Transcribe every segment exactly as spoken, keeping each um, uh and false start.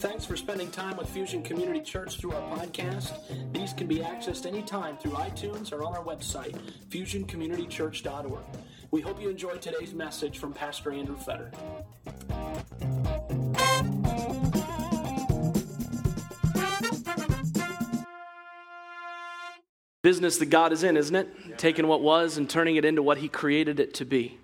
Thanks for spending time with Fusion Community Church through our podcast. These can be accessed anytime through iTunes or on our website, fusion community church dot org. We hope you enjoyed today's message from Pastor Andrew Fetter. Business that God is in, isn't it? Yeah. Taking what was and turning it into what He created it to be.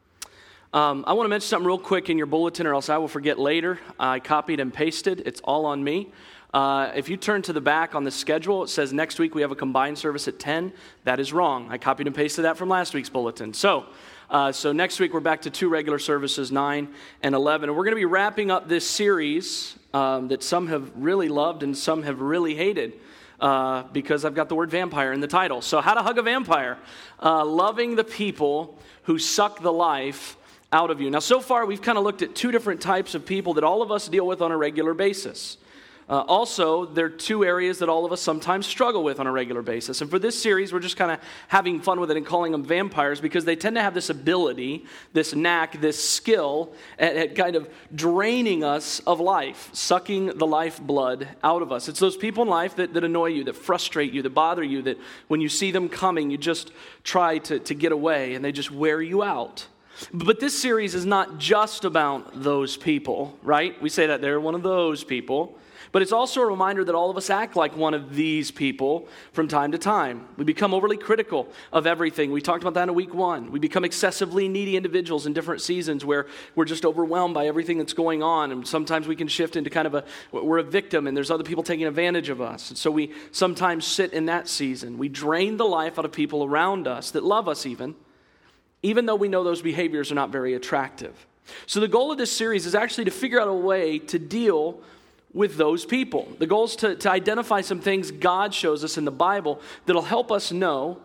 Um, I want to mention something real quick in your bulletin, or else I will forget later. I copied and pasted. It's all on me. Uh, if you turn to the back on the schedule, it says next week we have a combined service at ten. That is wrong. I copied and pasted that from last week's bulletin. So, uh, so next week we're back to two regular services, nine and eleven. And we're going to be wrapping up this series um, that some have really loved and some have really hated. Uh, because I've got the word vampire in the title. So how to hug a vampire. Uh, loving the people who suck the life out of you. Now, so far, we've kind of looked at two different types of people that all of us deal with on a regular basis. Uh, also, there are two areas that all of us sometimes struggle with on a regular basis. And for this series, we're just kind of having fun with it and calling them vampires because they tend to have this ability, this knack, this skill at, at kind of draining us of life, sucking the lifeblood out of us. It's those people in life that, that annoy you, that frustrate you, that bother you, that when you see them coming, you just try to, to get away and they just wear you out. But this series is not just about those people, right? We say that they're one of those people. But it's also a reminder that all of us act like one of these people from time to time. We become overly critical of everything. We talked about that in week one. We become excessively needy individuals in different seasons where we're just overwhelmed by everything that's going on. And sometimes we can shift into kind of a, we're a victim and there's other people taking advantage of us. And so we sometimes sit in that season. We drain the life out of people around us that love us even, even though we know those behaviors are not very attractive. So the goal of this series is actually to figure out a way to deal with those people. The goal is to, to identify some things God shows us in the Bible that'll help us know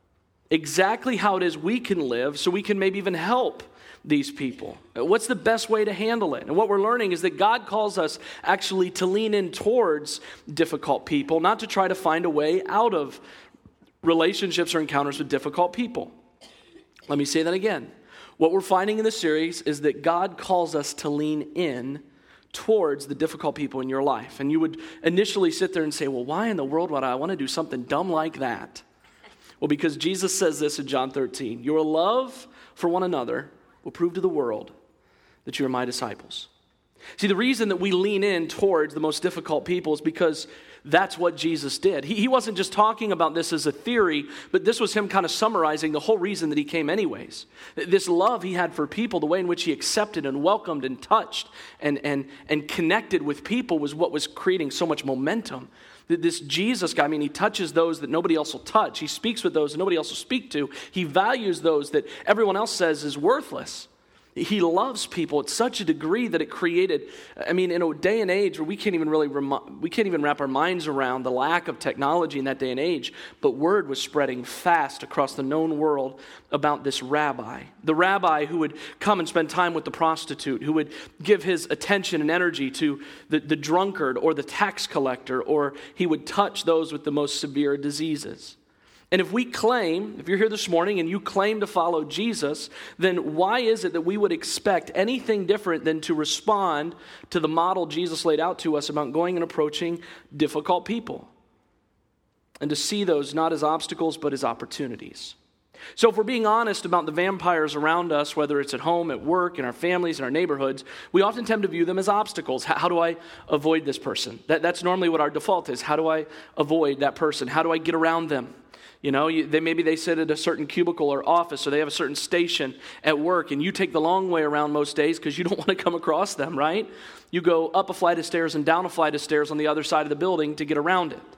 exactly how it is we can live so we can maybe even help these people. What's the best way to handle it? And what we're learning is that God calls us actually to lean in towards difficult people, not to try to find a way out of relationships or encounters with difficult people. Let me say that again. What we're finding in this series is that God calls us to lean in towards the difficult people in your life. And you would initially sit there and say, well, why in the world would I want to do something dumb like that? Well, because Jesus says this in John thirteen, your love for one another will prove to the world that you are my disciples. See, the reason that we lean in towards the most difficult people is because that's what Jesus did. He, he wasn't just talking about this as a theory, but this was him kind of summarizing the whole reason that he came anyways. This love he had for people, the way in which he accepted and welcomed and touched and, and, and connected with people was what was creating so much momentum. This Jesus guy, I mean, he touches those that nobody else will touch. He speaks with those that nobody else will speak to. He values those that everyone else says is worthless. He loves people at such a degree that it created, I mean, in a day and age where we can't even really, rem- we can't even wrap our minds around the lack of technology in that day and age, but word was spreading fast across the known world about this rabbi. The rabbi who would come and spend time with the prostitute, who would give his attention and energy to the, the drunkard or the tax collector, or he would touch those with the most severe diseases. And if we claim, if you're here this morning and you claim to follow Jesus, then why is it that we would expect anything different than to respond to the model Jesus laid out to us about going and approaching difficult people? And to see those not as obstacles, but as opportunities. So if we're being honest about the vampires around us, whether it's at home, at work, in our families, in our neighborhoods, we often tend to view them as obstacles. How, how do I avoid this person? That, that's normally what our default is. How do I avoid that person? How do I get around them? You know, you, they, maybe they sit at a certain cubicle or office, or they have a certain station at work, and you take the long way around most days because you don't want to come across them, right? You go up a flight of stairs and down a flight of stairs on the other side of the building to get around it.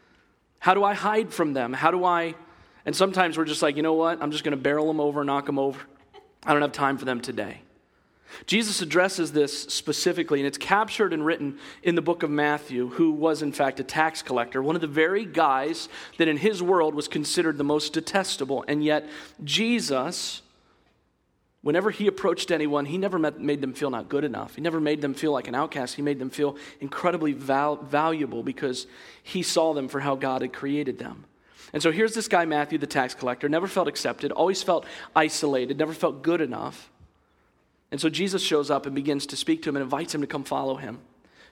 How do I hide from them? How do I, and sometimes we're just like, you know what? I'm just going to barrel them over, knock them over. I don't have time for them today. Jesus addresses this specifically, and it's captured and written in the book of Matthew, who was in fact a tax collector, one of the very guys that in his world was considered the most detestable. And yet Jesus, whenever he approached anyone, he never met, made them feel not good enough. He never made them feel like an outcast. He made them feel incredibly val- valuable because he saw them for how God had created them. And so here's this guy, Matthew, the tax collector, never felt accepted, always felt isolated, never felt good enough. And so Jesus shows up and begins to speak to him and invites him to come follow him,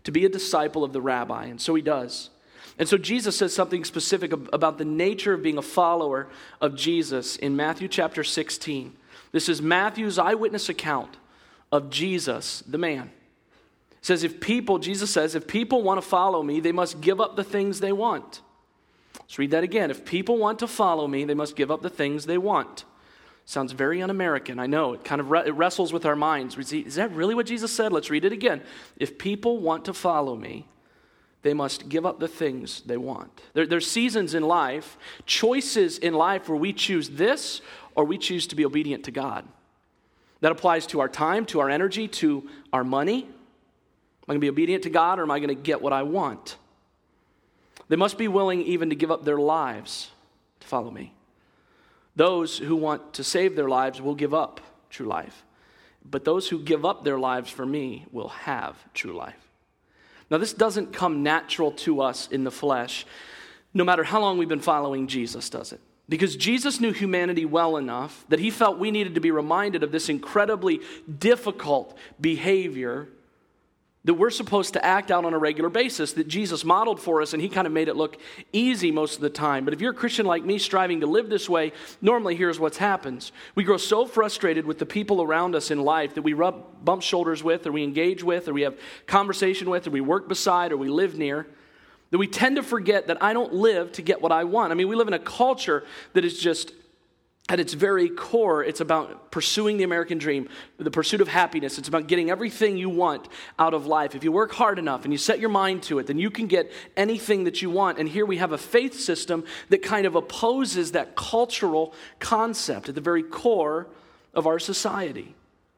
to be a disciple of the rabbi. And so he does. And so Jesus says something specific about the nature of being a follower of Jesus in Matthew chapter sixteen. This is Matthew's eyewitness account of Jesus, the man. It says, if people, Jesus says, if people want to follow me, they must give up the things they want. Let's read that again. If people want to follow me, they must give up the things they want. Sounds very un-American, I know. It kind of re- it wrestles with our minds. We see, is that really what Jesus said? Let's read it again. If people want to follow me, they must give up the things they want. There, there's seasons in life, choices in life where we choose this or we choose to be obedient to God. That applies to our time, to our energy, to our money. Am I going to be obedient to God or am I going to get what I want? They must be willing even to give up their lives to follow me. Those who want to save their lives will give up true life. But those who give up their lives for me will have true life. Now, this doesn't come natural to us in the flesh, no matter how long we've been following Jesus, does it? Because Jesus knew humanity well enough that he felt we needed to be reminded of this incredibly difficult behavior that we're supposed to act out on a regular basis, that Jesus modeled for us, and he kind of made it look easy most of the time. But if you're a Christian like me striving to live this way, normally here's what happens. We grow so frustrated with the people around us in life that we rub bump shoulders with, or we engage with, or we have conversation with, or we work beside, or we live near, that we tend to forget that I don't live to get what I want. I mean, we live in a culture that is just, at its very core, it's about pursuing the American dream, the pursuit of happiness. It's about getting everything you want out of life. If you work hard enough and you set your mind to it, then you can get anything that you want. And here we have a faith system that kind of opposes that cultural concept at the very core of our society.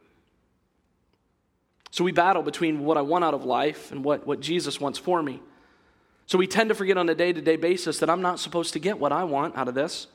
So we battle between what I want out of life and what, what Jesus wants for me. So we tend to forget on a day-to-day basis that I'm not supposed to get what I want out of this.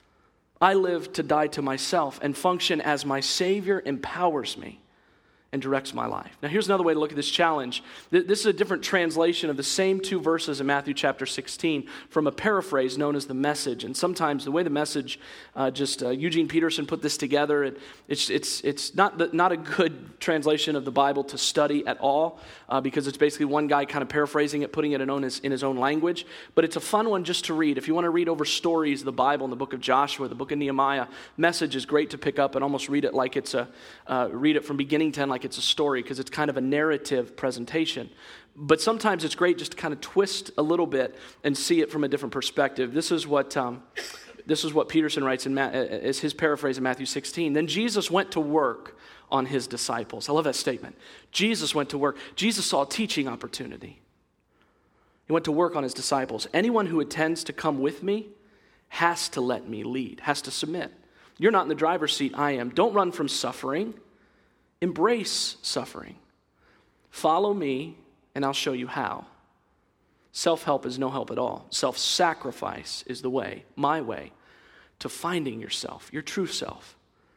I live to die to myself and function as my Savior empowers me and directs my life. Now, here's another way to look at this challenge. This is a different translation of the same two verses in Matthew chapter sixteen from a paraphrase known as the Message. And sometimes the way the Message, uh, just uh, Eugene Peterson put this together, it, it's it's it's not the, not a good translation of the Bible to study at all uh, because it's basically one guy kind of paraphrasing it, putting it in, own his, in his own language. But it's a fun one just to read. If you want to read over stories of the Bible in the book of Joshua, the book of Nehemiah, Message is great to pick up and almost read it like it's a uh, read it from beginning to end like it's a story, because it's kind of a narrative presentation. But sometimes it's great just to kind of twist a little bit and see it from a different perspective. This is what um, this is what Peterson writes in Ma- as his paraphrase in Matthew sixteen. Then Jesus went to work on his disciples. I love that statement. Jesus went to work. Jesus saw a teaching opportunity. He went to work on his disciples. Anyone who intends to come with me has to let me lead, has to submit. You're not in the driver's seat, I am. Don't run from suffering. Embrace suffering. Follow me, and I'll show you how. Self-help is no help at all. Self-sacrifice is the way, my way, to finding yourself, your true self.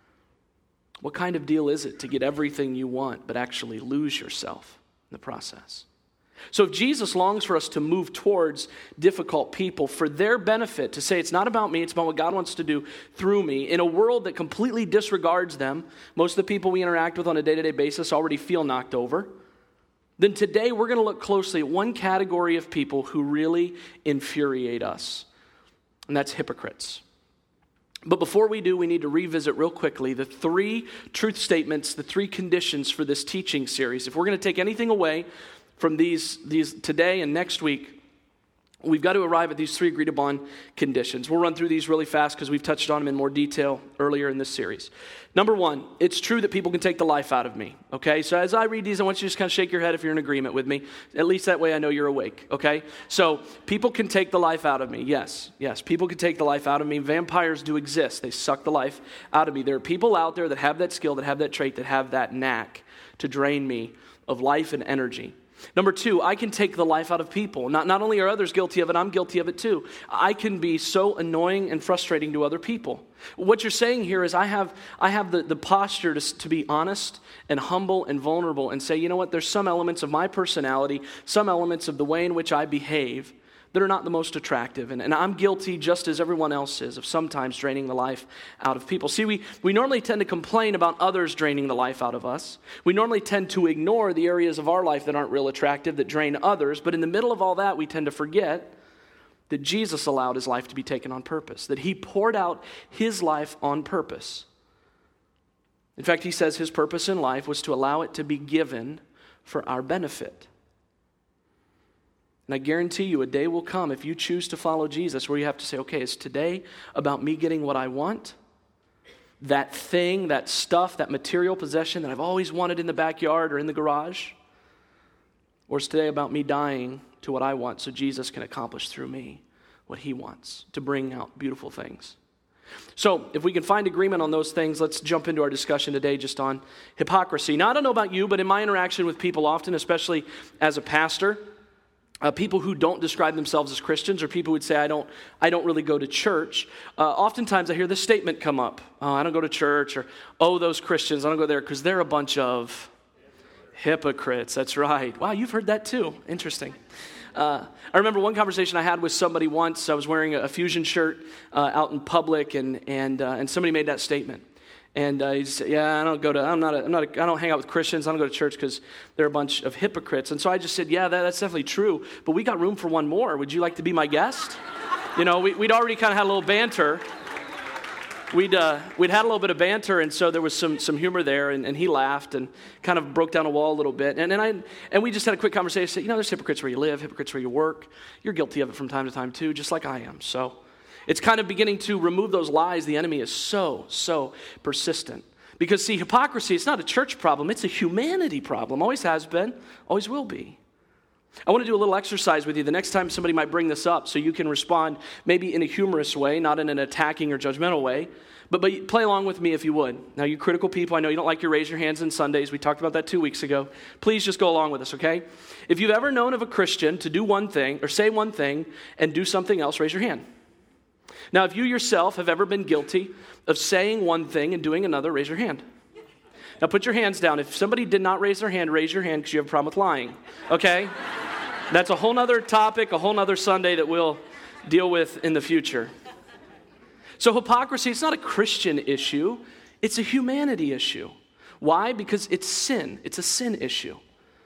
What kind of deal is it to get everything you want, but actually lose yourself in the process? So if Jesus longs for us to move towards difficult people for their benefit, to say it's not about me, it's about what God wants to do through me, in a world that completely disregards them, most of the people we interact with on a day-to-day basis already feel knocked over, then today we're going to look closely at one category of people who really infuriate us, and that's hypocrites. But before we do, we need to revisit real quickly the three truth statements, the three conditions for this teaching series. If we're going to take anything away from these, these today and next week, we've got to arrive at these three agreed upon conditions. We'll run through these really fast because we've touched on them in more detail earlier in this series. Number one, it's true that people can take the life out of me, okay? So as I read these, I want you to just kind of shake your head if you're in agreement with me. At least that way I know you're awake, okay? So people can take the life out of me. Yes, yes, people can take the life out of me. Vampires do exist. They suck the life out of me. There are people out there that have that skill, that have that trait, that have that knack to drain me of life and energy. Number two, I can take the life out of people. Not, not only are others guilty of it, I'm guilty of it too. I can be so annoying and frustrating to other people. What you're saying here is I have I have the, the posture to, to be honest and humble and vulnerable and say, you know what, there's some elements of my personality, some elements of the way in which I behave that are not the most attractive. And, and I'm guilty, just as everyone else is, of sometimes draining the life out of people. See, we, we normally tend to complain about others draining the life out of us. We normally tend to ignore the areas of our life that aren't real attractive, that drain others. But in the middle of all that, we tend to forget that Jesus allowed his life to be taken on purpose, that he poured out his life on purpose. In fact, he says his purpose in life was to allow it to be given for our benefit. And I guarantee you a day will come if you choose to follow Jesus where you have to say, okay, is today about me getting what I want? That thing, that stuff, that material possession that I've always wanted in the backyard or in the garage? Or is today about me dying to what I want so Jesus can accomplish through me what he wants, to bring out beautiful things? So if we can find agreement on those things, let's jump into our discussion today just on hypocrisy. Now, I don't know about you, but in my interaction with people often, especially as a pastor, Uh, people who don't describe themselves as Christians, or people who would say, I don't I don't really go to church, uh, oftentimes I hear this statement come up. Oh, I don't go to church, or, oh, those Christians, I don't go there because they're a bunch of hypocrites. That's right. Wow, you've heard that too. Interesting. Uh, I remember one conversation I had with somebody once. I was wearing a, a Fusion shirt uh, out in public, and and uh, and somebody made that statement. And uh, he said, "Yeah, I don't go to. I'm not. A, I'm not. A, I don't hang out with Christians. I don't go to church because they're a bunch of hypocrites." And so I just said, "Yeah, that, that's definitely true. But we got room for one more. Would you like to be my guest?" You know, we, we'd already kind of had a little banter. We'd uh, we'd had a little bit of banter, and so there was some some humor there. And, and he laughed and kind of broke down a wall a little bit. And and I and we just had a quick conversation. I said, "You know, there's hypocrites where you live, hypocrites where you work. You're guilty of it from time to time too, just like I am." So it's kind of beginning to remove those lies. The enemy is so so persistent. Because, see, hypocrisy, it's not a church problem. It's a humanity problem. Always has been, always will be. I want to do a little exercise with you the next time somebody might bring this up so you can respond maybe in a humorous way, not in an attacking or judgmental way. But, but play along with me if you would. Now, you critical people, I know you don't like your raise your hands on Sundays. We talked about that two weeks ago. Please just go along with us, okay? If you've ever known of a Christian to do one thing or say one thing and do something else, raise your hand. Now, if you yourself have ever been guilty of saying one thing and doing another, raise your hand. Now, put your hands down. If somebody did not raise their hand, raise your hand because you have a problem with lying, okay? That's a whole nother topic, a whole nother Sunday that we'll deal with in the future. So hypocrisy, it's not a Christian issue. It's a humanity issue. Why? Because it's sin. It's a sin issue.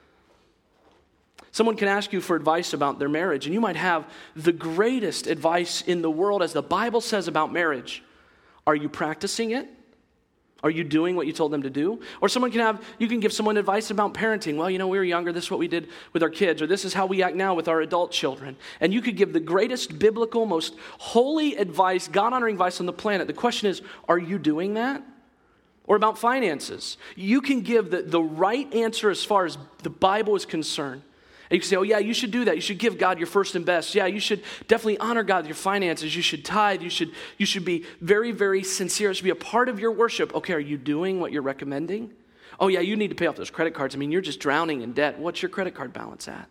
Someone can ask you for advice about their marriage, and you might have the greatest advice in the world, as the Bible says about marriage. Are you practicing it? Are you doing what you told them to do? Or someone can have, you can give someone advice about parenting. Well, you know, we were younger, this is what we did with our kids, or this is how we act now with our adult children. And you could give the greatest biblical, most holy advice, God-honoring advice on the planet. The question is, are you doing that? Or about finances. You can give the, the right answer as far as the Bible is concerned. And you can say, oh yeah, you should do that. You should give God your first and best. Yeah, you should definitely honor God with your finances. You should tithe. You should, you should be very, very sincere. It should be a part of your worship. Okay, are you doing what you're recommending? Oh yeah, you need to pay off those credit cards. I mean, you're just drowning in debt. What's your credit card balance at?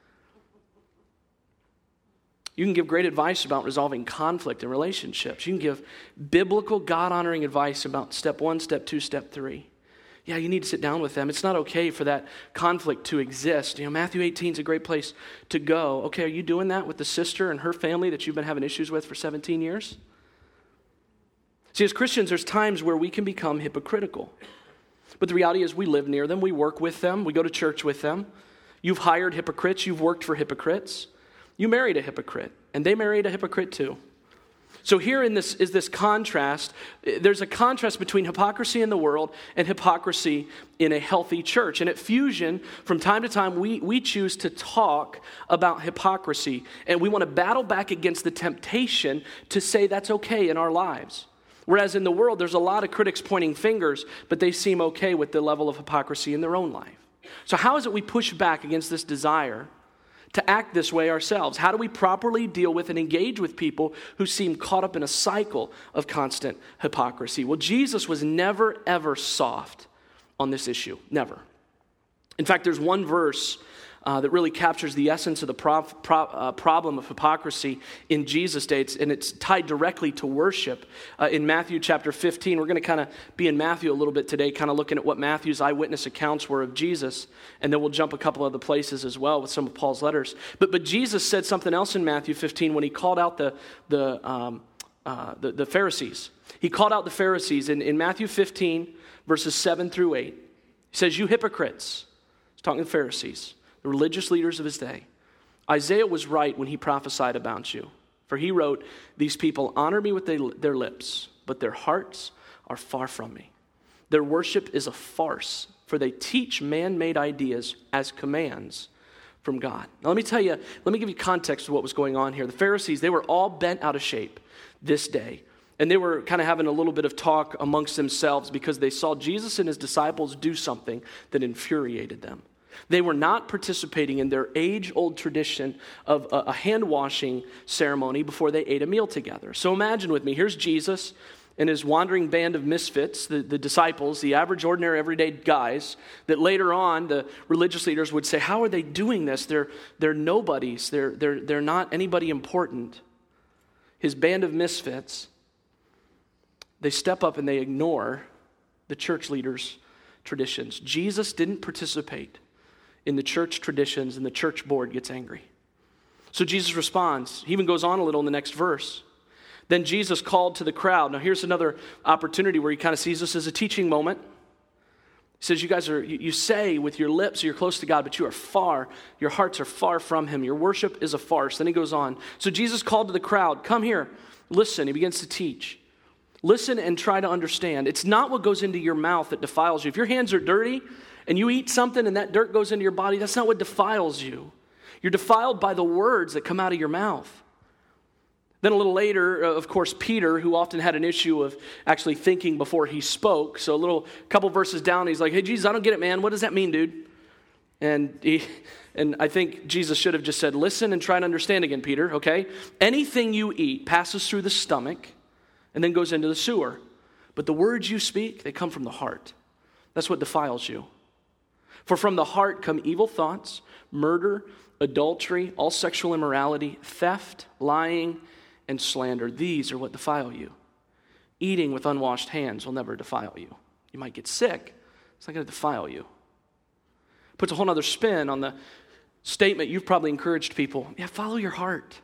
You can give great advice about resolving conflict in relationships. You can give biblical, God-honoring advice about step one, step two, step three. Yeah, you need to sit down with them. It's not okay for that conflict to exist. You know, Matthew eighteen is a great place to go. Okay, are you doing that with the sister and her family that you've been having issues with for seventeen years? See, as Christians, there's times where we can become hypocritical. But the reality is we live near them, we work with them, we go to church with them. You've hired hypocrites, you've worked for hypocrites. You married a hypocrite, and they married a hypocrite too. So here in this is this contrast. There's a contrast between hypocrisy in the world and hypocrisy in a healthy church. And at Fusion, from time to time, we, we choose to talk about hypocrisy. And we want to battle back against the temptation to say that's okay in our lives. Whereas in the world, there's a lot of critics pointing fingers, but they seem okay with the level of hypocrisy in their own life. So how is it we push back against this desire to act this way ourselves? How do we properly deal with and engage with people who seem caught up in a cycle of constant hypocrisy? Well, Jesus was never, ever soft on this issue. Never. In fact, there's one verse uh, that really captures the essence of the pro- pro- uh, problem of hypocrisy in Jesus' days, and it's tied directly to worship. Uh, in Matthew chapter fifteen, we're going to kind of be in Matthew a little bit today, kind of looking at what Matthew's eyewitness accounts were of Jesus, and then we'll jump a couple other places as well with some of Paul's letters. But but Jesus said something else in Matthew fifteen when he called out the the um, uh, the, the Pharisees. He called out the Pharisees in, in Matthew fifteen, verses seven through eight. He says, "You hypocrites," he's talking to the Pharisees, the religious leaders of his day. "Isaiah was right when he prophesied about you. For he wrote, 'These people honor me with they, their lips, but their hearts are far from me. Their worship is a farce, for they teach man-made ideas as commands from God.'" Now let me tell you, let me give you context of what was going on here. The Pharisees, they were all bent out of shape this day. And they were kind of having a little bit of talk amongst themselves because they saw Jesus and his disciples do something that infuriated them. They were not participating in their age-old tradition of a hand-washing ceremony before they ate a meal together. So imagine with me, here's Jesus and his wandering band of misfits, the, the disciples, the average, ordinary, everyday guys, that later on the religious leaders would say, how are they doing this? They're, they're nobodies. They're, they're, they're not anybody important. His band of misfits, they step up and they ignore the church leaders' traditions. Jesus didn't participate in the church traditions, and the church board gets angry. So Jesus responds. He even goes on a little in the next verse. "Then Jesus called to the crowd." Now here's another opportunity where he kind of sees this as a teaching moment. He says, you guys are, you, you say with your lips you're close to God, but you are far, your hearts are far from him. Your worship is a farce. Then he goes on. So Jesus called to the crowd, "Come here, listen." He begins to teach. Listen and try to understand. It's not what goes into your mouth that defiles you. If your hands are dirty and you eat something and that dirt goes into your body, that's not what defiles you. You're defiled by the words that come out of your mouth. Then a little later, of course, Peter, who often had an issue of actually thinking before he spoke. So a little couple verses down, he's like, "Hey, Jesus, I don't get it, man. What does that mean, dude?" And he, and I think Jesus should have just said, "Listen and try to understand again, Peter, okay? Anything you eat passes through the stomach and then goes into the sewer. But the words you speak, they come from the heart. That's what defiles you. For from the heart come evil thoughts, murder, adultery, all sexual immorality, theft, lying, and slander. These are what defile you. Eating with unwashed hands will never defile you. You might get sick. It's not going to defile you." Puts a whole other spin on the statement you've probably encouraged people. Yeah, follow your heart.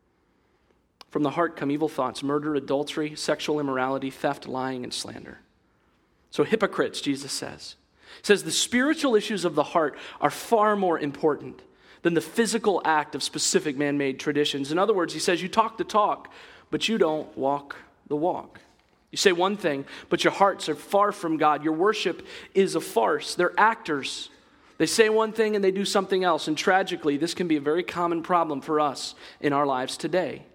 From the heart come evil thoughts, murder, adultery, sexual immorality, theft, lying, and slander. So hypocrites, Jesus says. He says the spiritual issues of the heart are far more important than the physical act of specific man-made traditions. In other words, he says you talk the talk, but you don't walk the walk. You say one thing, but your hearts are far from God. Your worship is a farce. They're actors. They say one thing and they do something else. And tragically, this can be a very common problem for us in our lives today.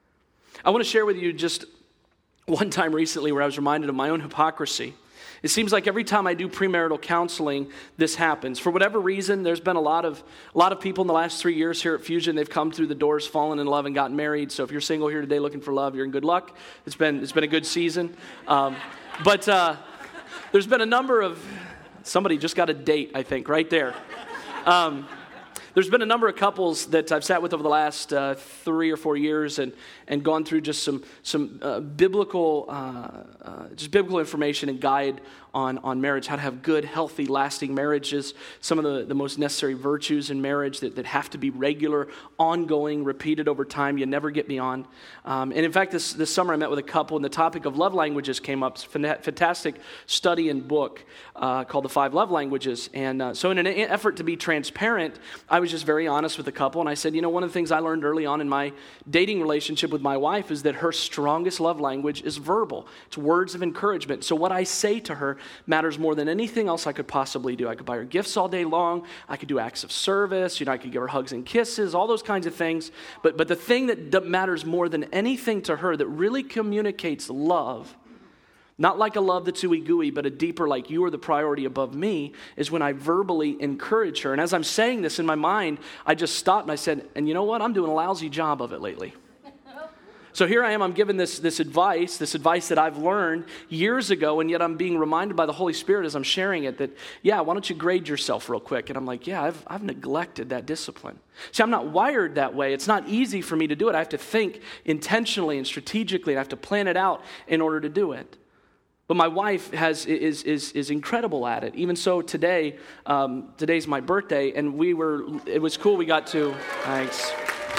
I want to share with you just one time recently where I was reminded of my own hypocrisy. It seems like every time I do premarital counseling, this happens. For whatever reason, there's been a lot of a lot of people in the last three years here at Fusion. They've come through the doors, fallen in love, and gotten married. So if you're single here today looking for love, you're in good luck. It's been it's been a good season. Um, but uh, there's been a number of, somebody just got a date, I think, right there. Um, There's been a number of couples that I've sat with over the last uh, three or four years and, and gone through just some some uh, biblical uh, uh, just biblical information and guide on, on marriage, how to have good, healthy, lasting marriages, some of the, the most necessary virtues in marriage that, that have to be regular, ongoing, repeated over time. You never get beyond. Um, and in fact, this, this summer I met with a couple and the topic of love languages came up. It's a fantastic study and book uh, called The Five Love Languages. And uh, so in an effort to be transparent, I was just very honest with the couple. And I said, you know, one of the things I learned early on in my dating relationship with my wife is that her strongest love language is verbal. It's words of encouragement. So what I say to her matters more than anything else I could possibly do. I could buy her gifts all day long. I could do acts of service. You know, I could give her hugs and kisses, all those kinds of things. But but the thing that matters more than anything to her that really communicates love, not like a love that's ooey gooey, but a deeper like you are the priority above me, is when I verbally encourage her. And as I'm saying this in my mind, I just stopped and I said, and you know what? I'm doing a lousy job of it lately. So here I am, I'm given this, this advice, this advice that I've learned years ago, and yet I'm being reminded by the Holy Spirit as I'm sharing it that, yeah, why don't you grade yourself real quick? And I'm like, yeah, I've, I've neglected that discipline. See, I'm not wired that way. It's not easy for me to do it. I have to think intentionally and strategically, and I have to plan it out in order to do it. But my wife has is is is incredible at it. Even so, today, um, today's my birthday, and we were, it was cool, we got to, thanks.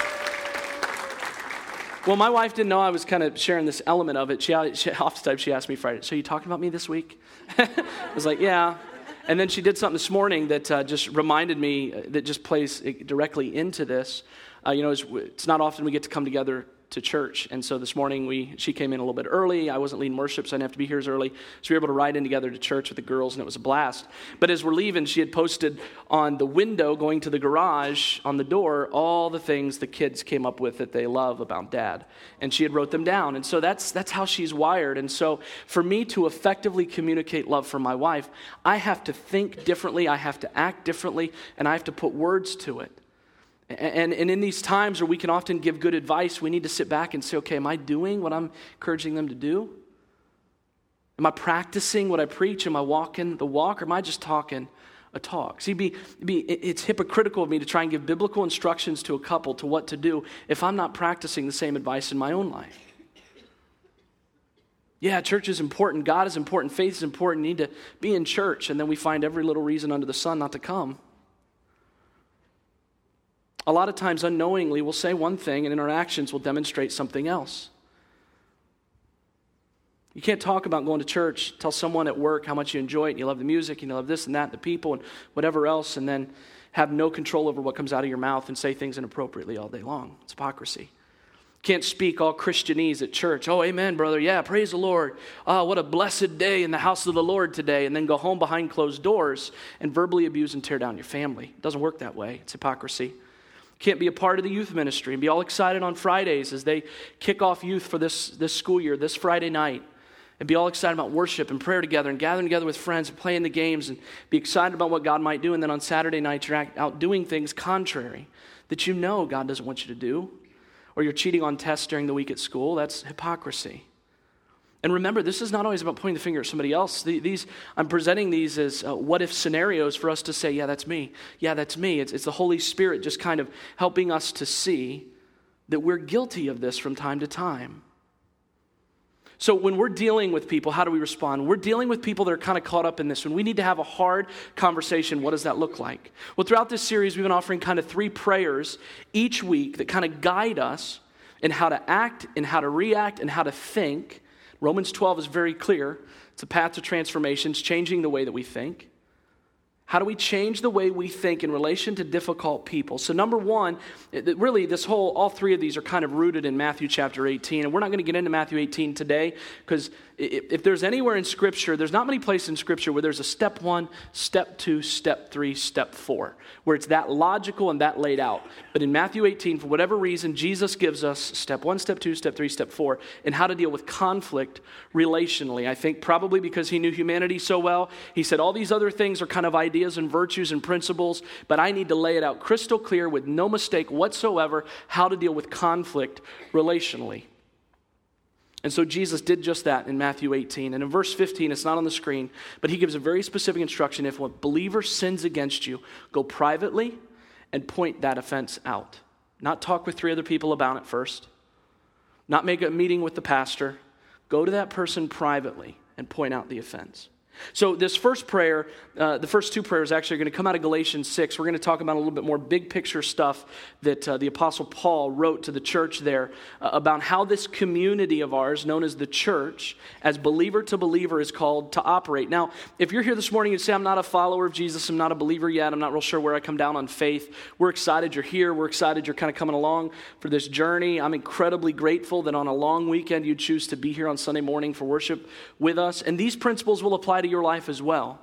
Well, my wife didn't know I was kind of sharing this element of it. She, she oftentimes she asked me Friday, so you talking about me this week? I was like, yeah. And then she did something this morning that uh, just reminded me, uh, that just plays directly into this. Uh, you know, it's, it's not often we get to come together to church. And so this morning, we she came in a little bit early. I wasn't leading worship, so I didn't have to be here as early. So we were able to ride in together to church with the girls, and it was a blast. But as we're leaving, she had posted on the window going to the garage, on the door, all the things the kids came up with that they love about Dad. And she had wrote them down. And so that's that's how she's wired. And so for me to effectively communicate love for my wife, I have to think differently, I have to act differently, and I have to put words to it. And, and in these times where we can often give good advice, we need to sit back and say, okay, am I doing what I'm encouraging them to do? Am I practicing what I preach? Am I walking the walk? Or am I just talking a talk? See, be, be, it's hypocritical of me to try and give biblical instructions to a couple to what to do if I'm not practicing the same advice in my own life. Yeah, church is important. God is important. Faith is important. You need to be in church. And then we find every little reason under the sun not to come. A lot of times, unknowingly, we'll say one thing and in our actions will demonstrate something else. You can't talk about going to church, tell someone at work how much you enjoy it, and you love the music, and you love this and that, and the people, and whatever else, and then have no control over what comes out of your mouth and say things inappropriately all day long. It's hypocrisy. Can't speak all Christianese at church. Oh, amen, brother. Yeah, praise the Lord. Oh, what a blessed day in the house of the Lord today. And then go home behind closed doors and verbally abuse and tear down your family. It doesn't work that way. It's hypocrisy. Can't be a part of the youth ministry and be all excited on Fridays as they kick off youth for this, this school year, this Friday night, and be all excited about worship and prayer together and gathering together with friends and playing the games and be excited about what God might do. And then on Saturday night, you're out doing things contrary that you know God doesn't want you to do, or you're cheating on tests during the week at school. That's hypocrisy. And remember, this is not always about pointing the finger at somebody else. These, I'm presenting these as uh, what-if scenarios for us to say, yeah, that's me. Yeah, that's me. It's, it's the Holy Spirit just kind of helping us to see that we're guilty of this from time to time. So when we're dealing with people, how do we respond? We're dealing with people that are kind of caught up in this. When we need to have a hard conversation, what does that look like? Well, throughout this series, we've been offering kind of three prayers each week that kind of guide us in how to act, in how to react, and how to think. Romans twelve is very clear. It's a path to transformation. It's changing the way that we think. How do we change the way we think in relation to difficult people? So number one, really this whole, all three of these are kind of rooted in Matthew chapter eighteen. And we're not going to get into Matthew eighteen today because if there's anywhere in Scripture, there's not many places in Scripture where there's a step one, step two, step three, step four, where it's that logical and that laid out. But in Matthew eighteen, for whatever reason, Jesus gives us step one, step two, step three, step four, and how to deal with conflict relationally. I think probably because he knew humanity so well, he said all these other things are kind of ideas and virtues and principles, but I need to lay it out crystal clear with no mistake whatsoever how to deal with conflict relationally. And so Jesus did just that in Matthew eighteen. And in verse fifteen, it's not on the screen, but he gives a very specific instruction. If a believer sins against you, go privately and point that offense out. Not talk with three other people about it first. Not make a meeting with the pastor. Go to that person privately and point out the offense. So this first prayer, uh, the first two prayers actually are going to come out of Galatians six. We're going to talk about a little bit more big picture stuff that uh, the Apostle Paul wrote to the church there uh, about how this community of ours, known as the church, as believer to believer, is called to operate. Now, if you're here this morning and say, I'm not a follower of Jesus, I'm not a believer yet, I'm not real sure where I come down on faith, we're excited you're here. We're excited you're kind of coming along for this journey. I'm incredibly grateful that on a long weekend you choose to be here on Sunday morning for worship with us. And these principles will apply to your life as well.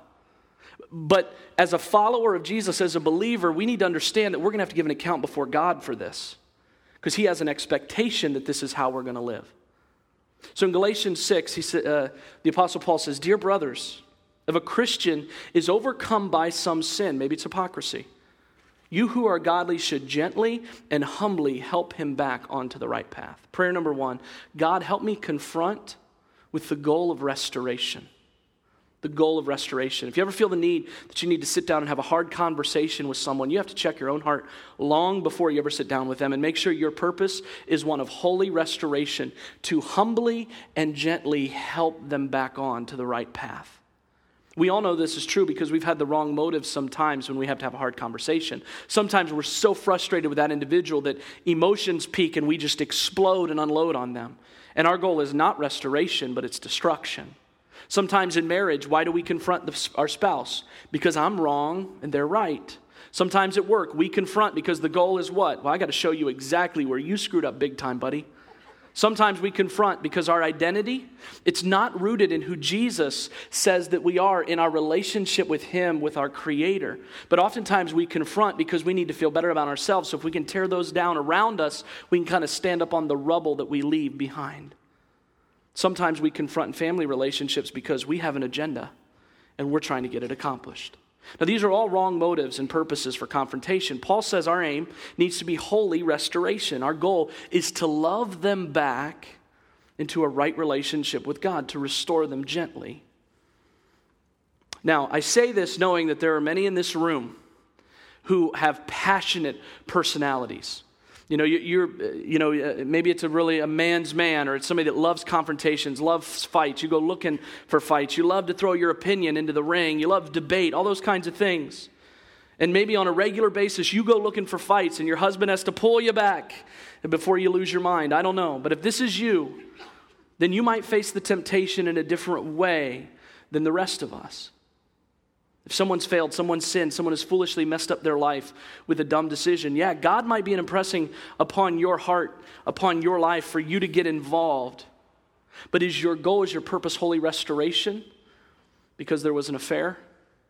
But as a follower of Jesus, as a believer, we need to understand that we're going to have to give an account before God for this, because he has an expectation that this is how we're going to live. So in Galatians six, he sa- uh, the Apostle Paul says, Dear brothers, if a Christian is overcome by some sin, maybe it's hypocrisy, You who are godly should gently and humbly help him back onto the right path. Prayer number one, God, help me confront with the goal of restoration. The goal of restoration. If you ever feel the need that you need to sit down and have a hard conversation with someone, you have to check your own heart long before you ever sit down with them and make sure your purpose is one of holy restoration, to humbly and gently help them back on to the right path. We all know this is true because we've had the wrong motives sometimes when we have to have a hard conversation. Sometimes we're so frustrated with that individual that emotions peak and we just explode and unload on them. And our goal is not restoration, but it's destruction. Sometimes in marriage, why do we confront the, our spouse? Because I'm wrong and they're right. Sometimes at work, we confront because the goal is what? Well, I got to show you exactly where you screwed up big time, buddy. Sometimes we confront because our identity, it's not rooted in who Jesus says that we are in our relationship with him, with our Creator. But oftentimes we confront because we need to feel better about ourselves. So if we can tear those down around us, we can kind of stand up on the rubble that we leave behind. Sometimes we confront in family relationships because we have an agenda and we're trying to get it accomplished. Now, these are all wrong motives and purposes for confrontation. Paul says our aim needs to be holy restoration. Our goal is to love them back into a right relationship with God, to restore them gently. Now, I say this knowing that there are many in this room who have passionate personalities. You know, you're, you know, maybe it's a really a man's man, or it's somebody that loves confrontations, loves fights. You go looking for fights. You love to throw your opinion into the ring. You love debate, all those kinds of things. And maybe on a regular basis, you go looking for fights, and your husband has to pull you back before you lose your mind. I don't know. But if this is you, then you might face the temptation in a different way than the rest of us. If someone's failed, someone's sinned, someone has foolishly messed up their life with a dumb decision, yeah, God might be impressing upon your heart, upon your life for you to get involved. But is your goal, is your purpose holy restoration because there was an affair?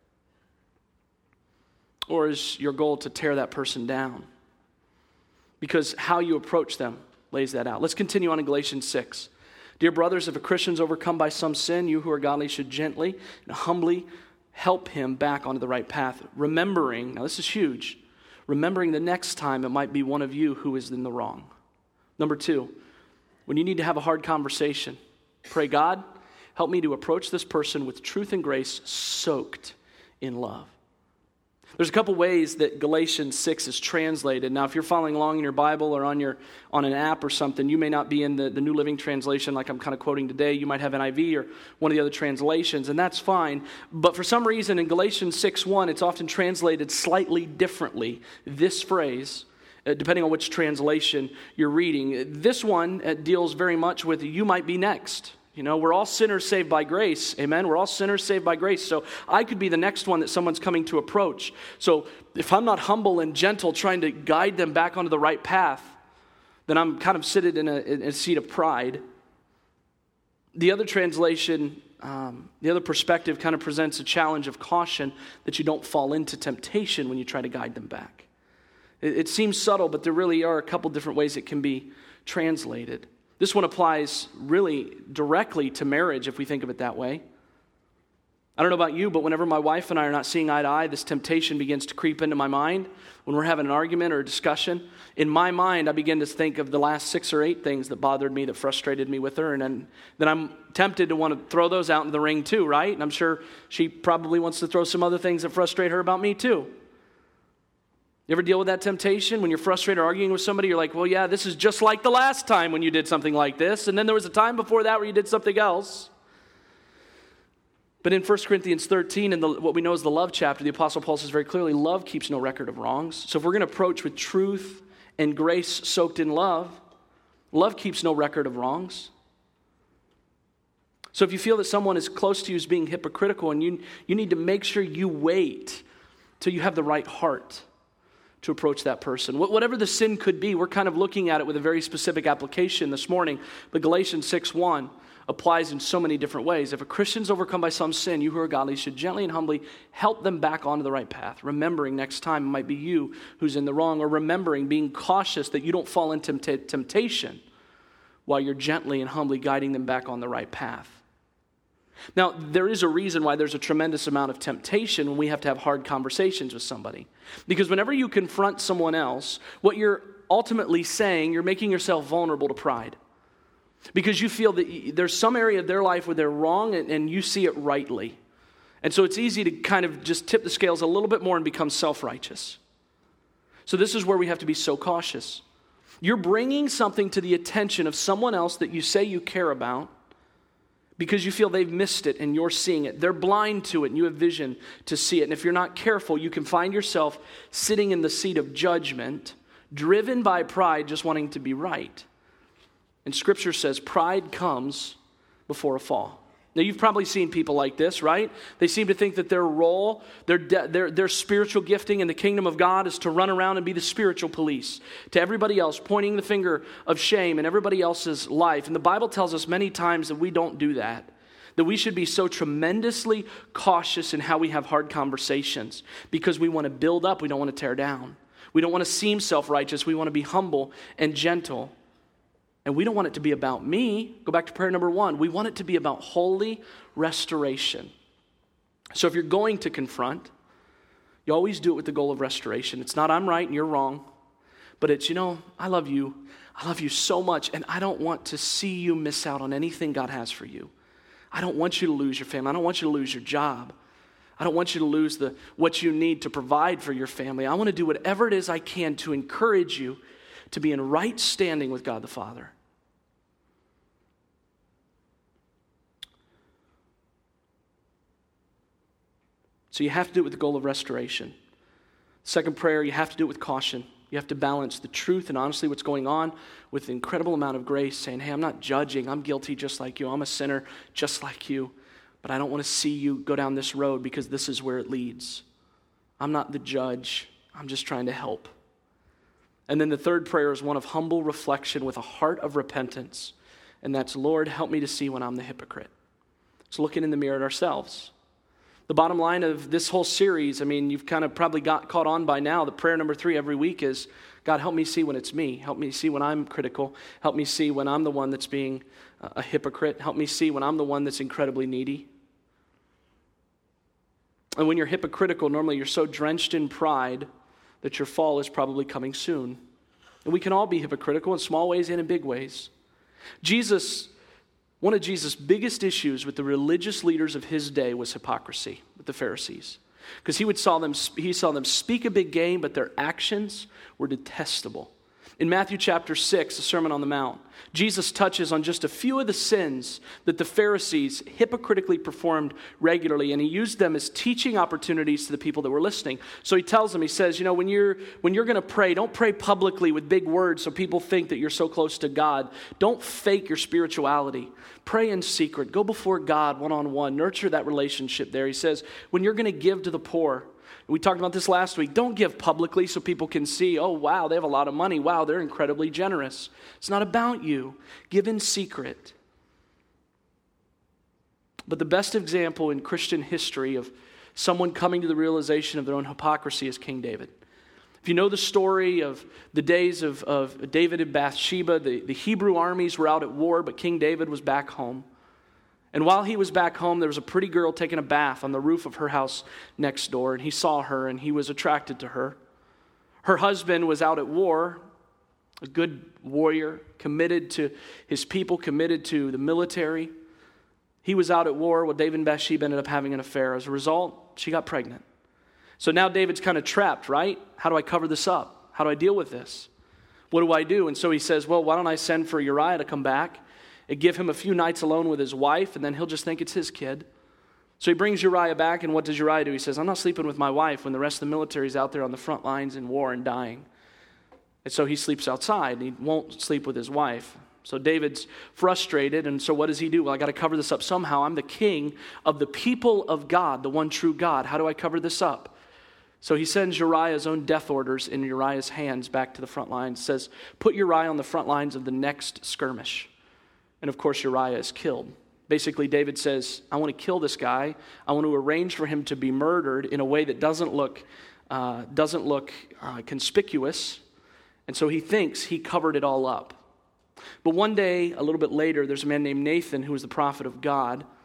Or is your goal to tear that person down? Because how you approach them lays that out. Let's continue on in Galatians six. Dear brothers, if a Christian's overcome by some sin, you who are godly should gently and humbly help him back onto the right path, remembering, now this is huge, remembering the next time it might be one of you who is in the wrong. Number two, when you need to have a hard conversation, pray, God, help me to approach this person with truth and grace soaked in love. There's a couple ways that Galatians six is translated. Now, if you're following along in your Bible or on your on an app or something, you may not be in the, the New Living Translation like I'm kind of quoting today. You might have N I V or one of the other translations, and that's fine. But for some reason, in Galatians six one, it's often translated slightly differently. This phrase, uh, depending on which translation you're reading. This one uh, deals very much with you might be next. You know, we're all sinners saved by grace. Amen? We're all sinners saved by grace. So I could be the next one that someone's coming to approach. So if I'm not humble and gentle, trying to guide them back onto the right path, then I'm kind of seated in a, in a seat of pride. The other translation, um, the other perspective kind of presents a challenge of caution that you don't fall into temptation when you try to guide them back. It, it seems subtle, but there really are a couple different ways it can be translated. This one applies really directly to marriage, if we think of it that way. I don't know about you, but whenever my wife and I are not seeing eye to eye, this temptation begins to creep into my mind. When we're having an argument or a discussion, in my mind, I begin to think of the last six or eight things that bothered me, that frustrated me with her, and then, then I'm tempted to want to throw those out in the ring too, right? And I'm sure she probably wants to throw some other things that frustrate her about me too. You ever deal with that temptation? When you're frustrated or arguing with somebody, you're like, well, yeah, this is just like the last time when you did something like this. And then there was a time before that where you did something else. But in First Corinthians thirteen, in the, what we know is the love chapter, the Apostle Paul says very clearly, love keeps no record of wrongs. So if we're going to approach with truth and grace soaked in love, love keeps no record of wrongs. So if you feel that someone is close to you is being hypocritical, and you, you need to make sure you wait till you have the right heart to approach that person. Whatever the sin could be, we're kind of looking at it with a very specific application this morning. But Galatians six one applies in so many different ways. If a Christian's overcome by some sin, you who are godly should gently and humbly help them back onto the right path, remembering next time it might be you who's in the wrong, or remembering, being cautious that you don't fall into temptation while you're gently and humbly guiding them back on the right path. Now, there is a reason why there's a tremendous amount of temptation when we have to have hard conversations with somebody. Because whenever you confront someone else, what you're ultimately saying, you're making yourself vulnerable to pride. Because you feel that there's some area of their life where they're wrong and, and you see it rightly. And so it's easy to kind of just tip the scales a little bit more and become self-righteous. So this is where we have to be so cautious. You're bringing something to the attention of someone else that you say you care about because you feel they've missed it and you're seeing it. They're blind to it and you have vision to see it. And if you're not careful, you can find yourself sitting in the seat of judgment, driven by pride, just wanting to be right. And Scripture says pride comes before a fall. Now, you've probably seen people like this, right? They seem to think that their role, their, de- their, their spiritual gifting in the kingdom of God is to run around and be the spiritual police to everybody else, pointing the finger of shame in everybody else's life. And the Bible tells us many times that we don't do that, that we should be so tremendously cautious in how we have hard conversations because we want to build up, we don't want to tear down. We don't want to seem self-righteous, we want to be humble and gentle. And we don't want it to be about me. Go back to prayer number one. We want it to be about holy restoration. So if you're going to confront, you always do it with the goal of restoration. It's not I'm right and you're wrong, but it's, you know, I love you. I love you so much, and I don't want to see you miss out on anything God has for you. I don't want you to lose your family. I don't want you to lose your job. I don't want you to lose the what you need to provide for your family. I want to do whatever it is I can to encourage you to be in right standing with God the Father. So you have to do it with the goal of restoration. Second prayer, you have to do it with caution. You have to balance the truth and honestly what's going on with an incredible amount of grace, saying, hey, I'm not judging. I'm guilty just like you. I'm a sinner just like you. But I don't want to see you go down this road because this is where it leads. I'm not the judge. I'm just trying to help. And then the third prayer is one of humble reflection with a heart of repentance. And that's, Lord, help me to see when I'm the hypocrite. It's looking in the mirror at ourselves. The bottom line of this whole series, I mean, you've kind of probably got caught on by now. The prayer number three every week is, God, help me see when it's me. Help me see when I'm critical. Help me see when I'm the one that's being a hypocrite. Help me see when I'm the one that's incredibly needy. And when you're hypocritical, normally you're so drenched in pride that your fall is probably coming soon. And we can all be hypocritical in small ways and in big ways. Jesus, one of Jesus' biggest issues with the religious leaders of his day was hypocrisy with the Pharisees. Because he would saw them, he saw them speak a big game, but their actions were detestable. In Matthew chapter six, the Sermon on the Mount, Jesus touches on just a few of the sins that the Pharisees hypocritically performed regularly, and he used them as teaching opportunities to the people that were listening. So he tells them, he says, you know, when you're when you're going to pray, don't pray publicly with big words so people think that you're so close to God. Don't fake your spirituality. Pray in secret. Go before God one-on-one. Nurture that relationship there. He says, when you're going to give to the poor, we talked about this last week. Don't give publicly so people can see, oh, wow, they have a lot of money. Wow, they're incredibly generous. It's not about you. Give in secret. But the best example in Christian history of someone coming to the realization of their own hypocrisy is King David. If you know the story of the days of, of David and Bathsheba, the, the Hebrew armies were out at war, but King David was back home. And while he was back home, there was a pretty girl taking a bath on the roof of her house next door, and he saw her, and he was attracted to her. Her husband was out at war, a good warrior, committed to his people, committed to the military. He was out at war. Well, David and Bathsheba ended up having an affair. As a result, she got pregnant. So now David's kind of trapped, right? How do I cover this up? How do I deal with this? What do I do? And so he says, well, why don't I send for Uriah to come back and give him a few nights alone with his wife, and then he'll just think it's his kid. So he brings Uriah back, and what does Uriah do? He says, I'm not sleeping with my wife when the rest of the military is out there on the front lines in war and dying. And so he sleeps outside, and he won't sleep with his wife. So David's frustrated, and so what does he do? Well, I got to cover this up somehow. I'm the king of the people of God, the one true God. How do I cover this up? So he sends Uriah's own death orders in Uriah's hands back to the front lines, says, put Uriah on the front lines of the next skirmish. And of course, Uriah is killed. Basically, David says, I want to kill this guy. I want to arrange for him to be murdered in a way that doesn't look, uh, doesn't look uh, conspicuous. And so he thinks he covered it all up. But one day, a little bit later, there's a man named Nathan who was the prophet of God.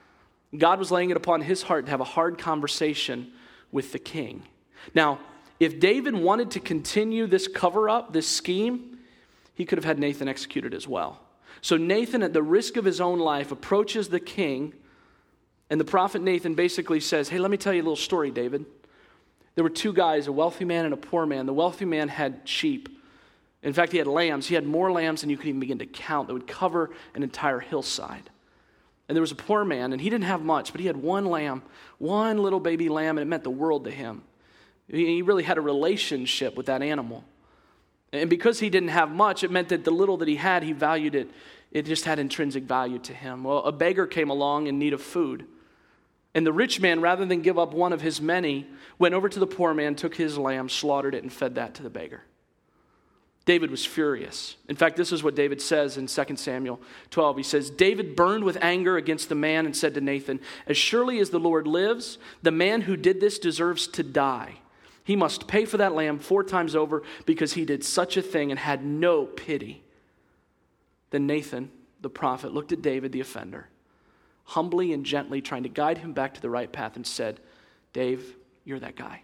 God was laying it upon his heart to have a hard conversation with the king. Now, if David wanted to continue this cover-up, this scheme, he could have had Nathan executed as well. So Nathan, at the risk of his own life, approaches the king, and the prophet Nathan basically says, hey, let me tell you a little story, David. There were two guys, a wealthy man and a poor man. The wealthy man had sheep. In fact, he had lambs. He had more lambs than you could even begin to count that would cover an entire hillside. And there was a poor man, and he didn't have much, but he had one lamb, one little baby lamb, and it meant the world to him. He really had a relationship with that animal. And because he didn't have much, it meant that the little that he had, he valued it. It just had intrinsic value to him. Well, a beggar came along in need of food. And the rich man, rather than give up one of his many, went over to the poor man, took his lamb, slaughtered it, and fed that to the beggar. David was furious. In fact, this is what David says in Second Samuel twelve. He says, David burned with anger against the man and said to Nathan, as surely as the Lord lives, the man who did this deserves to die. He must pay for that lamb four times over because he did such a thing and had no pity. Then Nathan, the prophet, looked at David, the offender, humbly and gently trying to guide him back to the right path and said, Dave, you're that guy.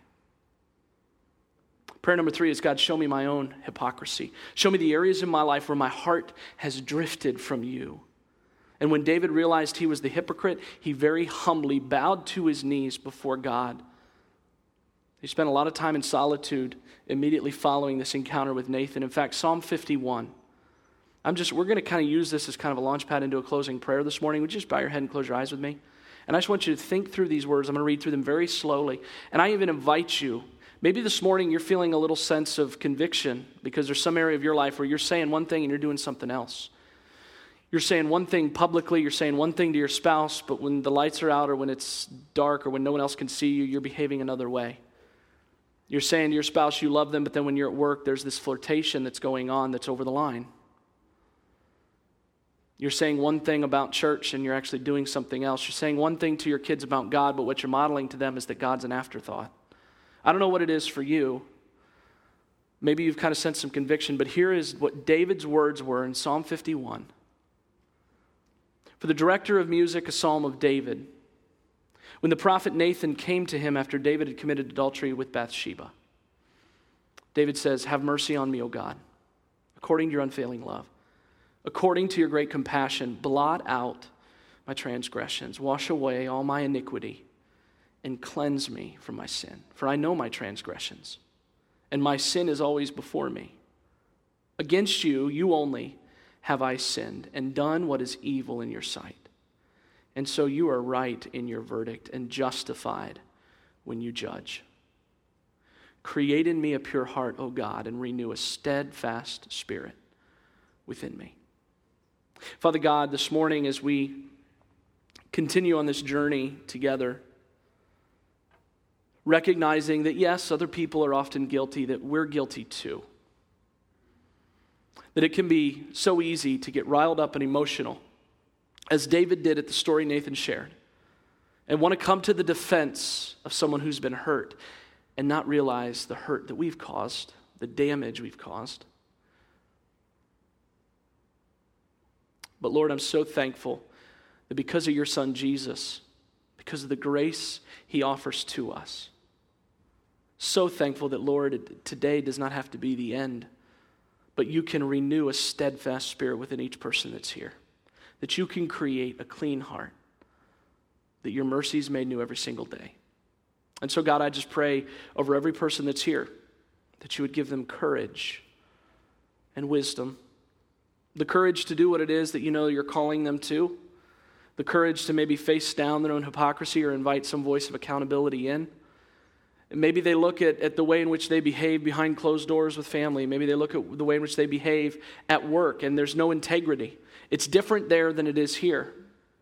Prayer number three is, God, show me my own hypocrisy. Show me the areas in my life where my heart has drifted from you. And when David realized he was the hypocrite, he very humbly bowed to his knees before God. He spent a lot of time in solitude immediately following this encounter with Nathan. In fact, Psalm fifty-one. I'm just, we're going to kind of use this as kind of a launch pad into a closing prayer this morning. Would you just bow your head and close your eyes with me? And I just want you to think through these words. I'm going to read through them very slowly. And I even invite you, maybe this morning you're feeling a little sense of conviction because there's some area of your life where you're saying one thing and you're doing something else. You're saying one thing publicly, you're saying one thing to your spouse, but when the lights are out or when it's dark or when no one else can see you, you're behaving another way. You're saying to your spouse you love them, but then when you're at work, there's this flirtation that's going on that's over the line. You're saying one thing about church and you're actually doing something else. You're saying one thing to your kids about God, but what you're modeling to them is that God's an afterthought. I don't know what it is for you. Maybe you've kind of sensed some conviction, but here is what David's words were in Psalm fifty-one. For the director of music, a psalm of David, when the prophet Nathan came to him after David had committed adultery with Bathsheba. David says, have mercy on me, O God, according to your unfailing love. According to your great compassion, blot out my transgressions, wash away all my iniquity, and cleanse me from my sin. For I know my transgressions, and my sin is always before me. Against you, you only, have I sinned, and done what is evil in your sight. And so you are right in your verdict, and justified when you judge. Create in me a pure heart, O God, and renew a steadfast spirit within me. Father God, this morning as we continue on this journey together, recognizing that yes, other people are often guilty, that we're guilty too. That it can be so easy to get riled up and emotional, as David did at the story Nathan shared, and want to come to the defense of someone who's been hurt and not realize the hurt that we've caused, the damage we've caused. But Lord, I'm so thankful that because of your Son Jesus, because of the grace he offers to us, so thankful that, Lord, today does not have to be the end, but you can renew a steadfast spirit within each person that's here, that you can create a clean heart, that your mercy is made new every single day. And so, God, I just pray over every person that's here that you would give them courage and wisdom, the courage to do what it is that you know you're calling them to, the courage to maybe face down their own hypocrisy or invite some voice of accountability in. And maybe they look at, at the way in which they behave behind closed doors with family. Maybe they look at the way in which they behave at work and there's no integrity. It's different there than it is here.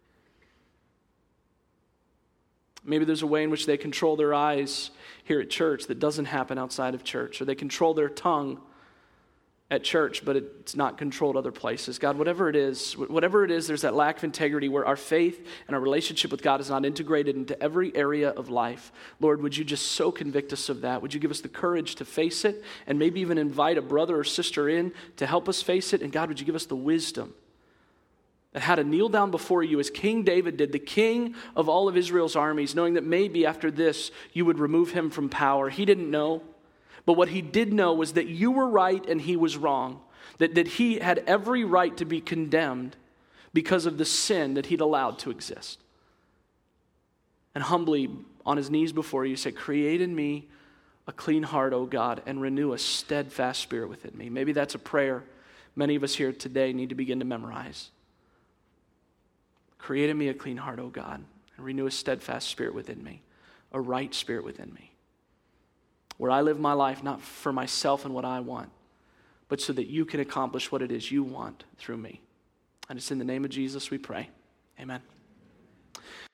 Maybe there's a way in which they control their eyes here at church that doesn't happen outside of church. Or they control their tongue at church, but it's not controlled other places. God, whatever it is, whatever it is, there's that lack of integrity where our faith and our relationship with God is not integrated into every area of life. Lord, would you just so convict us of that? Would you give us the courage to face it and maybe even invite a brother or sister in to help us face it? And God, would you give us the wisdom that had to kneel down before you as King David did, the king of all of Israel's armies, knowing that maybe after this you would remove him from power. He didn't know. But what he did know was that you were right and he was wrong. That, that he had every right to be condemned because of the sin that he'd allowed to exist. And humbly on his knees before you say, create in me a clean heart, O God, and renew a steadfast spirit within me. Maybe that's a prayer many of us here today need to begin to memorize. Create in me a clean heart, O God, and renew a steadfast spirit within me, a right spirit within me, where I live my life not for myself and what I want, but so that you can accomplish what it is you want through me. And it's in the name of Jesus we pray. Amen.